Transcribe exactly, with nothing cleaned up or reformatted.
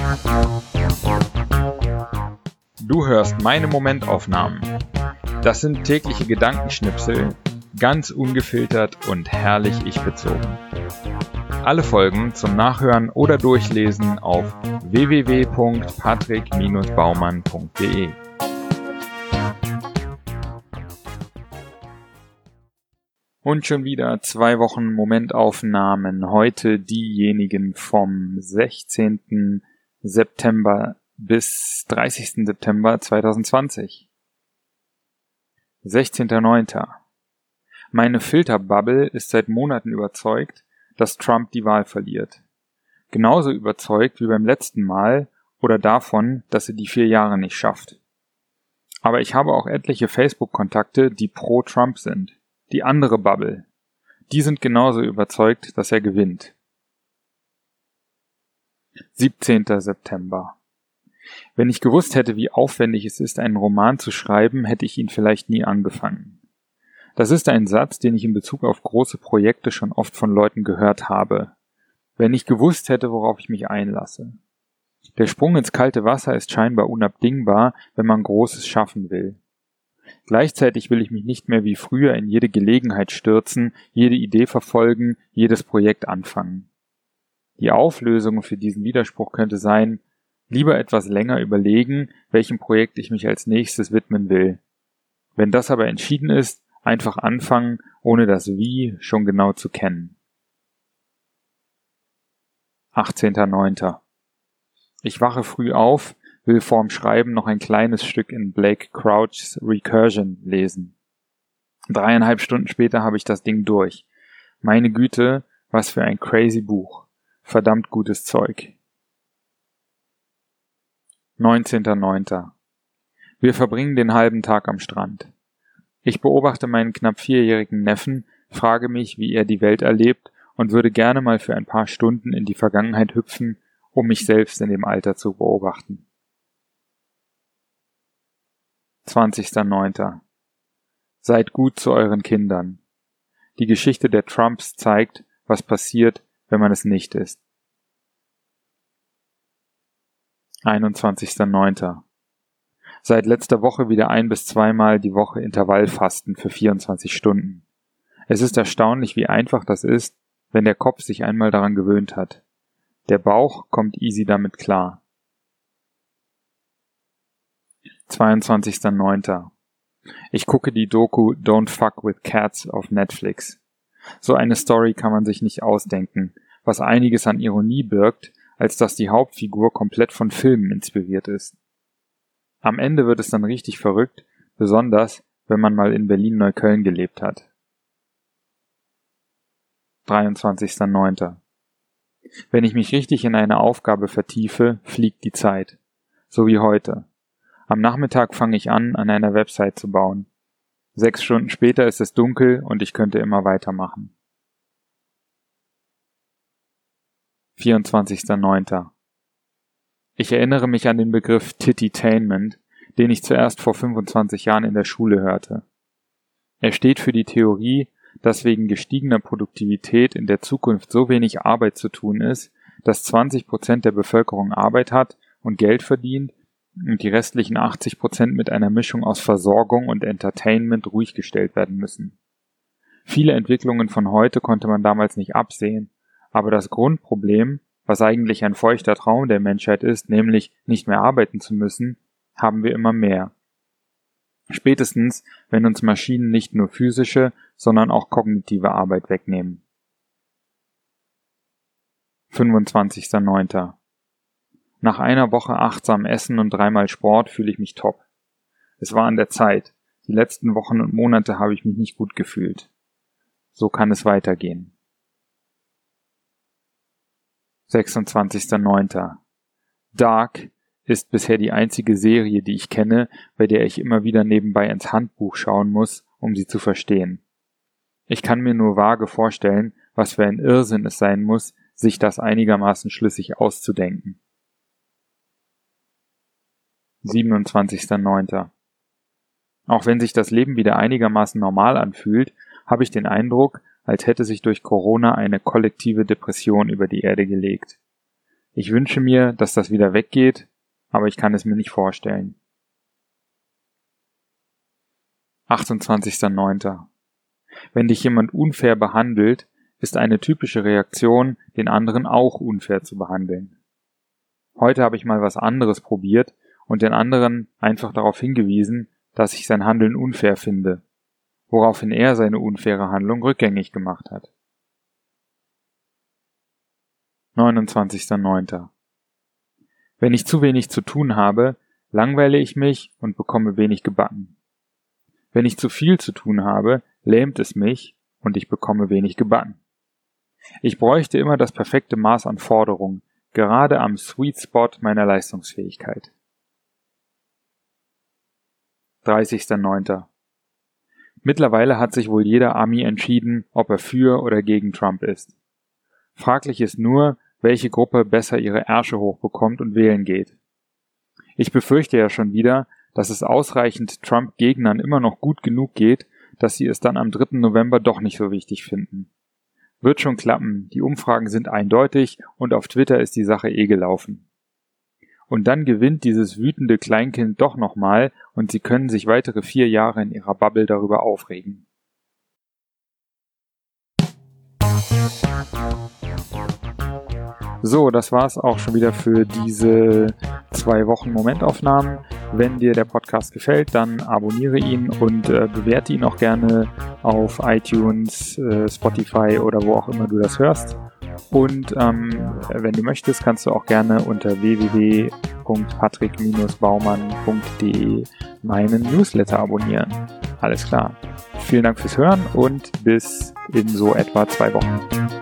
Du hörst meine Momentaufnahmen. Das sind tägliche Gedankenschnipsel, ganz ungefiltert und herrlich ich-bezogen. Alle Folgen zum Nachhören oder Durchlesen auf w w w punkt patrick Bindestrich baumann punkt d e. Und schon wieder zwei Wochen Momentaufnahmen. Heute diejenigen vom sechzehnten September bis dreißigsten September zweitausendzwanzig. sechzehnter neunter Meine Filterbubble ist seit Monaten überzeugt, dass Trump die Wahl verliert. Genauso überzeugt wie beim letzten Mal oder davon, dass er die vier Jahre nicht schafft. Aber ich habe auch etliche Facebook-Kontakte, die pro Trump sind. Die andere Bubble. Die sind genauso überzeugt, dass er gewinnt. siebzehnter September Wenn ich gewusst hätte, wie aufwendig es ist, einen Roman zu schreiben, hätte ich ihn vielleicht nie angefangen. Das ist ein Satz, den ich in Bezug auf große Projekte schon oft von Leuten gehört habe. Wenn ich gewusst hätte, worauf ich mich einlasse. Der Sprung ins kalte Wasser ist scheinbar unabdingbar, wenn man Großes schaffen will. Gleichzeitig will ich mich nicht mehr wie früher in jede Gelegenheit stürzen, jede Idee verfolgen, jedes Projekt anfangen. Die Auflösung für diesen Widerspruch könnte sein, lieber etwas länger überlegen, welchem Projekt ich mich als nächstes widmen will. Wenn das aber entschieden ist, einfach anfangen, ohne das Wie schon genau zu kennen. achtzehnter neunter Ich wache früh auf, will vorm Schreiben noch ein kleines Stück in Blake Crouch's Recursion lesen. Dreieinhalb Stunden später habe ich das Ding durch. Meine Güte, was für ein crazy Buch. Verdammt gutes Zeug. neunzehnter neunter Wir verbringen den halben Tag am Strand. Ich beobachte meinen knapp vierjährigen Neffen, frage mich, wie er die Welt erlebt und würde gerne mal für ein paar Stunden in die Vergangenheit hüpfen, um mich selbst in dem Alter zu beobachten. zwanzigster neunter Seid gut zu euren Kindern. Die Geschichte der Trumps zeigt, was passiert, wenn man es nicht ist. einundzwanzigster neunter Seit letzter Woche wieder ein- bis zweimal die Woche Intervallfasten für vierundzwanzig Stunden. Es ist erstaunlich, wie einfach das ist, wenn der Kopf sich einmal daran gewöhnt hat. Der Bauch kommt easy damit klar. zweiundzwanzigster neunter Ich gucke die Doku Don't Fuck with Cats auf Netflix. So eine Story kann man sich nicht ausdenken, was einiges an Ironie birgt, als dass die Hauptfigur komplett von Filmen inspiriert ist. Am Ende wird es dann richtig verrückt, besonders wenn man mal in Berlin-Neukölln gelebt hat. dreiundzwanzigster neunter Wenn ich mich richtig in eine Aufgabe vertiefe, fliegt die Zeit. So wie heute. Am Nachmittag fange ich an, an einer Website zu bauen. Sechs Stunden später ist es dunkel und ich könnte immer weitermachen. vierundzwanzigster neunter Ich erinnere mich an den Begriff Tittytainment, den ich zuerst vor fünfundzwanzig Jahren in der Schule hörte. Er steht für die Theorie, dass wegen gestiegener Produktivität in der Zukunft so wenig Arbeit zu tun ist, dass zwanzig Prozent der Bevölkerung Arbeit hat und Geld verdient und die restlichen achtzig Prozent mit einer Mischung aus Versorgung und Entertainment ruhig gestellt werden müssen. Viele Entwicklungen von heute konnte man damals nicht absehen, aber das Grundproblem, was eigentlich ein feuchter Traum der Menschheit ist, nämlich nicht mehr arbeiten zu müssen, haben wir immer mehr. Spätestens, wenn uns Maschinen nicht nur physische, sondern auch kognitive Arbeit wegnehmen. fünfundzwanzigster neunter Nach einer Woche achtsam Essen und dreimal Sport fühle ich mich top. Es war an der Zeit. Die letzten Wochen und Monate habe ich mich nicht gut gefühlt. So kann es weitergehen. sechsundzwanzigster neunter Dark ist bisher die einzige Serie, die ich kenne, bei der ich immer wieder nebenbei ins Handbuch schauen muss, um sie zu verstehen. Ich kann mir nur vage vorstellen, was für ein Irrsinn es sein muss, sich das einigermaßen schlüssig auszudenken. siebenundzwanzigster neunter Auch wenn sich das Leben wieder einigermaßen normal anfühlt, habe ich den Eindruck, als hätte sich durch Corona eine kollektive Depression über die Erde gelegt. Ich wünsche mir, dass das wieder weggeht, aber ich kann es mir nicht vorstellen. achtundzwanzigster neunter Wenn dich jemand unfair behandelt, ist eine typische Reaktion, den anderen auch unfair zu behandeln. Heute habe ich mal was anderes probiert und den anderen einfach darauf hingewiesen, dass ich sein Handeln unfair finde, woraufhin er seine unfaire Handlung rückgängig gemacht hat. neunundzwanzigster neunter Wenn ich zu wenig zu tun habe, langweile ich mich und bekomme wenig gebacken. Wenn ich zu viel zu tun habe, lähmt es mich und ich bekomme wenig gebacken. Ich bräuchte immer das perfekte Maß an Forderung, gerade am Sweet Spot meiner Leistungsfähigkeit. dreißigster neunter Mittlerweile hat sich wohl jeder Ami entschieden, ob er für oder gegen Trump ist. Fraglich ist nur, welche Gruppe besser ihre Ärsche hochbekommt und wählen geht. Ich befürchte ja schon wieder, dass es ausreichend Trump-Gegnern immer noch gut genug geht, dass sie es dann am dritten November doch nicht so wichtig finden. Wird schon klappen, die Umfragen sind eindeutig und auf Twitter ist die Sache eh gelaufen. Und dann gewinnt dieses wütende Kleinkind doch nochmal und sie können sich weitere vier Jahre in ihrer Bubble darüber aufregen. So, das war's auch schon wieder für diese zwei Wochen Momentaufnahmen. Wenn dir der Podcast gefällt, dann abonniere ihn und äh, bewerte ihn auch gerne auf iTunes, äh, Spotify oder wo auch immer du das hörst. Und ähm, wenn du möchtest, kannst du auch gerne unter w w w punkt patrick baumann punkt d e meinen Newsletter abonnieren. Alles klar. Vielen Dank fürs Hören und bis in so etwa zwei Wochen.